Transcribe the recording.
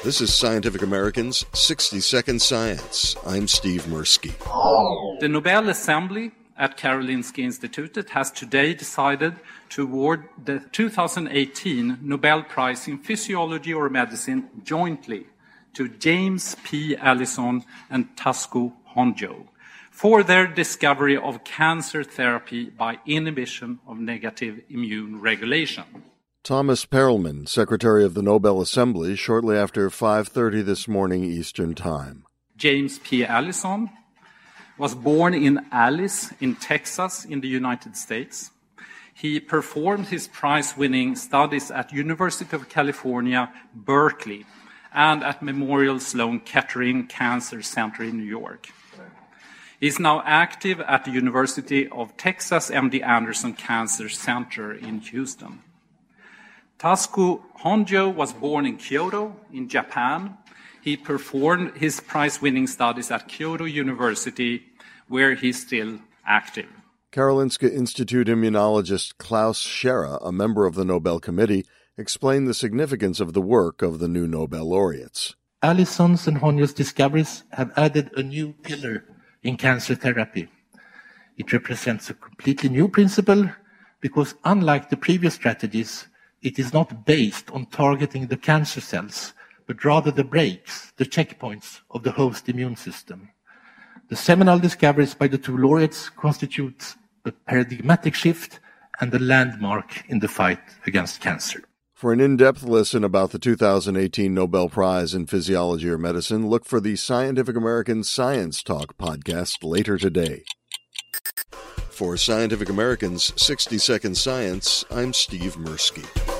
This is Scientific American's 60-Second Science. I'm Steve Mirsky. The Nobel Assembly at Karolinska Institutet has today decided to award the 2018 Nobel Prize in Physiology or Medicine jointly to James P. Allison and Tasuku Honjo for their discovery of cancer therapy by inhibition of negative immune regulation. Thomas Perelman, Secretary of the Nobel Assembly, shortly after 5:30 this morning Eastern Time. James P. Allison was born in Alice in Texas in the United States. He performed his prize-winning studies at University of California, Berkeley, and at Memorial Sloan Kettering Cancer Center in New York. He is now active at the University of Texas MD Anderson Cancer Center in Houston. Tasuku Honjo was born in Kyoto, in Japan. He performed his prize-winning studies at Kyoto University, where he's still active. Karolinska Institute immunologist Klaus Scherrer, a member of the Nobel Committee, explained the significance of the work of the new Nobel laureates. Allison's and Honjo's discoveries have added a new pillar in cancer therapy. It represents a completely new principle because, unlike the previous strategies, it is not based on targeting the cancer cells, but rather the brakes, the checkpoints of the host immune system. The seminal discoveries by the two laureates constitute a paradigmatic shift and a landmark in the fight against cancer. For an in-depth listen about the 2018 Nobel Prize in Physiology or Medicine, look for the Scientific American Science Talk podcast later today. For Scientific American's 60-Second Science, I'm Steve Mirsky.